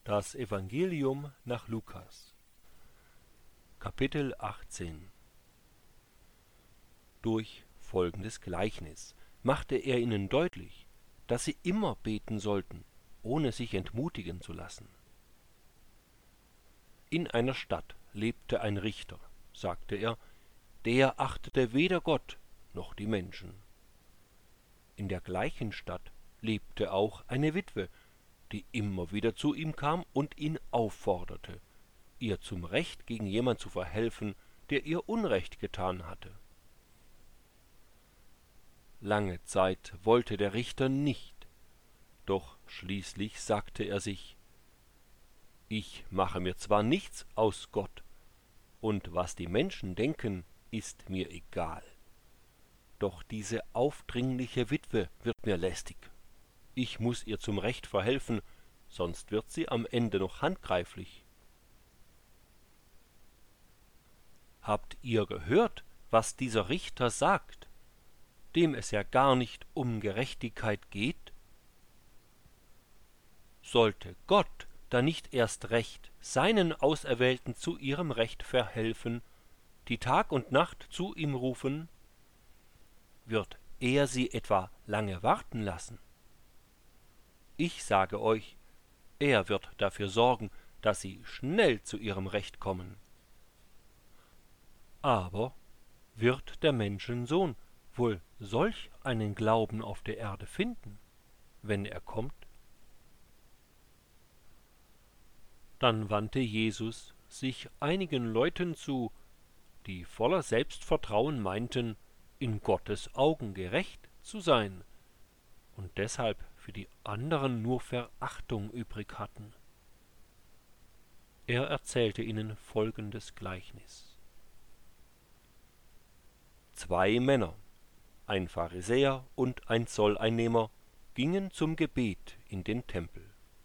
Das Evangelium nach Lukas, Kapitel 18. Durch folgendes Gleichnis machte er ihnen deutlich, dass sie immer beten sollten, ohne sich entmutigen zu lassen. In einer Stadt lebte ein Richter, sagte er, der achtete weder Gott noch die Menschen. In der gleichen Stadt lebte auch eine Witwe, die immer wieder zu ihm kam und ihn aufforderte, ihr zum Recht gegen jemand zu verhelfen, der ihr Unrecht getan hatte. Lange Zeit wollte der Richter nicht, doch schließlich sagte er sich, ich mache mir zwar nichts aus Gott, und was die Menschen denken, ist mir egal. Doch diese aufdringliche Witwe wird mir lästig. Ich muß ihr zum Recht verhelfen, sonst wird sie am Ende noch handgreiflich. Habt ihr gehört, was dieser Richter sagt, dem es ja gar nicht um Gerechtigkeit geht? Sollte Gott da nicht erst recht seinen Auserwählten zu ihrem Recht verhelfen, die Tag und Nacht zu ihm rufen? Wird er sie etwa lange warten lassen? Ich sage euch, er wird dafür sorgen, dass sie schnell zu ihrem Recht kommen. Aber wird der Menschensohn wohl solch einen Glauben auf der Erde finden, wenn er kommt? Dann wandte Jesus sich einigen Leuten zu, die voller Selbstvertrauen meinten, in Gottes Augen gerecht zu sein und deshalb für die anderen nur Verachtung übrig hatten. Er erzählte ihnen folgendes Gleichnis. 2 Männer, ein Pharisäer und ein Zolleinnehmer, gingen zum Gebet in den Tempel.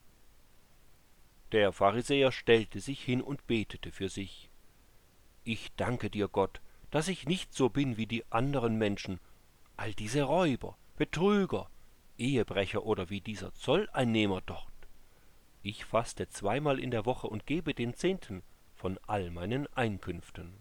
Der Pharisäer stellte sich hin und betete für sich. Ich danke dir, Gott, dass ich nicht so bin wie die anderen Menschen, all diese Räuber, Betrüger, Ehebrecher oder wie dieser Zolleinnehmer dort. Ich faste 2-mal in der Woche und gebe den 10. von all meinen Einkünften.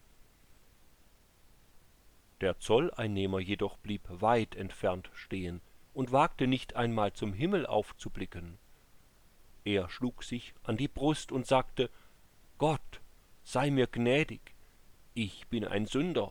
Der Zolleinnehmer jedoch blieb weit entfernt stehen und wagte nicht einmal zum Himmel aufzublicken. Er schlug sich an die Brust und sagte, Gott, sei mir gnädig, ich bin ein Sünder.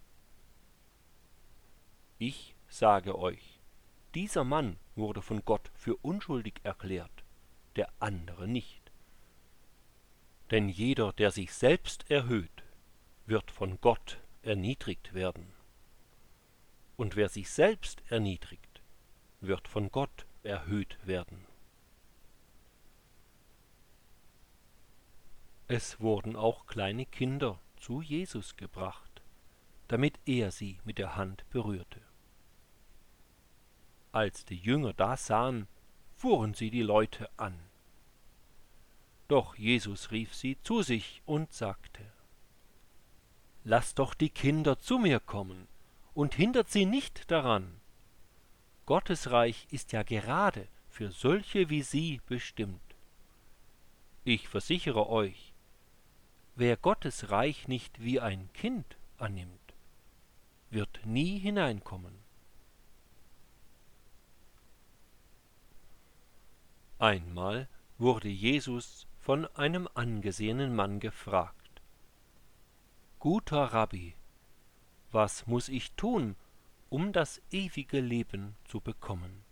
Ich sage euch, dieser Mann wurde von Gott für unschuldig erklärt, der andere nicht. Denn jeder, der sich selbst erhöht, wird von Gott erniedrigt werden. Und wer sich selbst erniedrigt, wird von Gott erhöht werden. Es wurden auch kleine Kinder zu Jesus gebracht, damit er sie mit der Hand berührte. Als die Jünger das sahen, fuhren sie die Leute an. Doch Jesus rief sie zu sich und sagte, lasst doch die Kinder zu mir kommen und hindert sie nicht daran. Gottes Reich ist ja gerade für solche wie sie bestimmt. Ich versichere euch, wer Gottes Reich nicht wie ein Kind annimmt, wird nie hineinkommen. Einmal wurde Jesus von einem angesehenen Mann gefragt, Guter Rabbi, was muß ich tun, um das ewige Leben zu bekommen?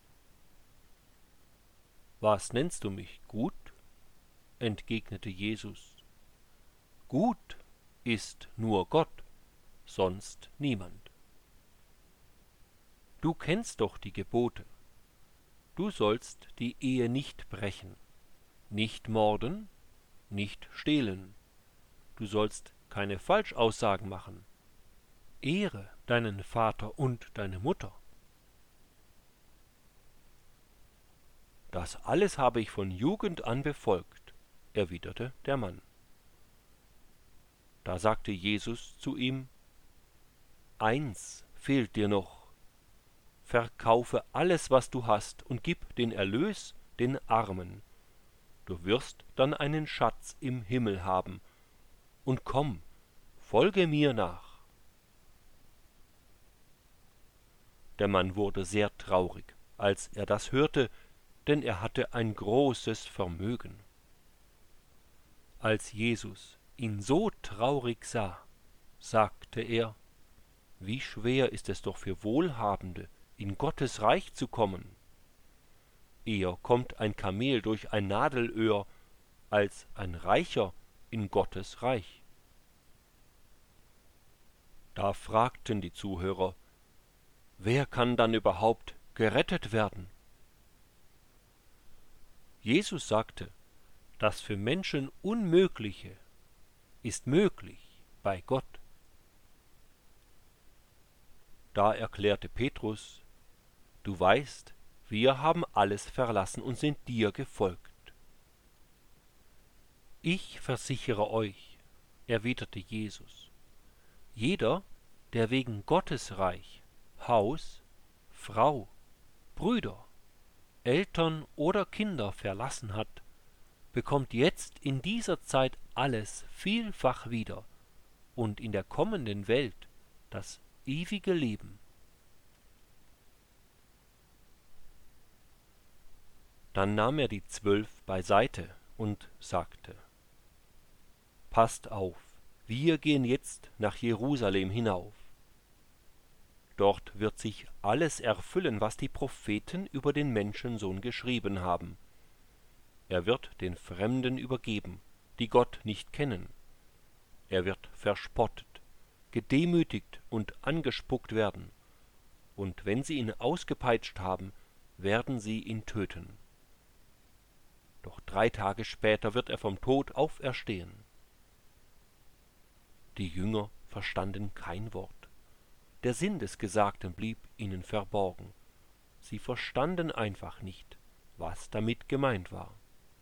Was nennst du mich gut? Entgegnete Jesus. Gut ist nur Gott, sonst niemand. Du kennst doch die Gebote. Du sollst die Ehe nicht brechen, nicht morden, nicht stehlen. Du sollst keine Falschaussagen machen. Ehre deinen Vater und deine Mutter. Das alles habe ich von Jugend an befolgt, erwiderte der Mann. Da sagte Jesus zu ihm, eins fehlt dir noch. Verkaufe alles, was du hast, und gib den Erlös den Armen. du wirst dann einen Schatz im Himmel haben. Und komm, folge mir nach. Der Mann wurde sehr traurig, als er das hörte, denn er hatte ein großes Vermögen. Als Jesus ihn so traurig sah, sagte er: Wie schwer ist es doch für Wohlhabende, in Gottes Reich zu kommen. Eher kommt ein Kamel durch ein Nadelöhr, als ein Reicher in Gottes Reich. Da fragten die Zuhörer: Wer kann dann überhaupt gerettet werden? Jesus sagte: Das für Menschen Unmögliche ist möglich bei Gott. Da erklärte Petrus: Du weißt, wir haben alles verlassen und sind dir gefolgt. Ich versichere euch, erwiderte Jesus, jeder, der wegen Gottes Reich Haus, Frau, Brüder, Eltern oder Kinder verlassen hat, bekommt jetzt in dieser Zeit alles vielfach wieder und in der kommenden Welt das ewige Leben. Dann nahm er die 12 beiseite und sagte: Passt auf, wir gehen jetzt nach Jerusalem hinauf. Dort wird sich alles erfüllen, was die Propheten über den Menschensohn geschrieben haben. Er wird den Fremden übergeben, die Gott nicht kennen. Er wird verspottet, gedemütigt und angespuckt werden. Und wenn sie ihn ausgepeitscht haben, werden sie ihn töten. Doch 3 Tage später wird er vom Tod auferstehen. Die Jünger verstanden kein Wort. Der Sinn des Gesagten blieb ihnen verborgen. Sie verstanden einfach nicht, was damit gemeint war.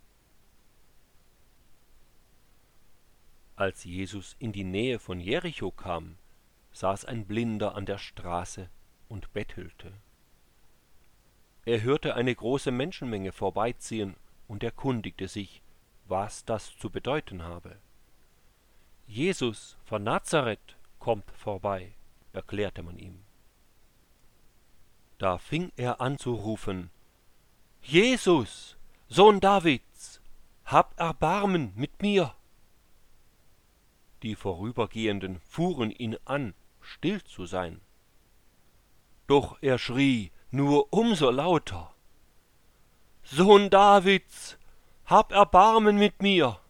Als Jesus in die Nähe von Jericho kam, saß ein Blinder an der Straße und bettelte. Er hörte eine große Menschenmenge vorbeiziehen und erkundigte sich, was das zu bedeuten habe. Jesus von Nazareth kommt vorbei, erklärte man ihm. Da fing er an zu rufen: Jesus, Sohn Davids, hab Erbarmen mit mir! Die Vorübergehenden fuhren ihn an, still zu sein. Doch er schrie nur umso lauter: Sohn Davids, hab Erbarmen mit mir!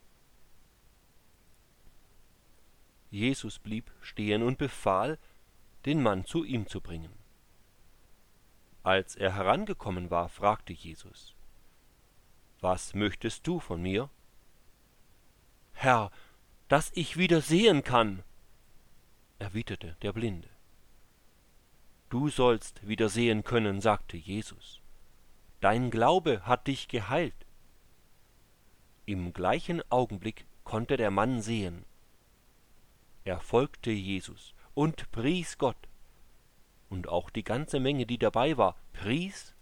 Jesus blieb stehen und befahl, den Mann zu ihm zu bringen. Als er herangekommen war, fragte Jesus: Was möchtest du von mir? Herr, dass ich wieder sehen kann, erwiderte der Blinde. Du sollst wieder sehen können, sagte Jesus. Dein Glaube hat dich geheilt. Im gleichen Augenblick konnte der Mann sehen. Er folgte Jesus und pries Gott. Und auch die ganze Menge, die dabei war, pries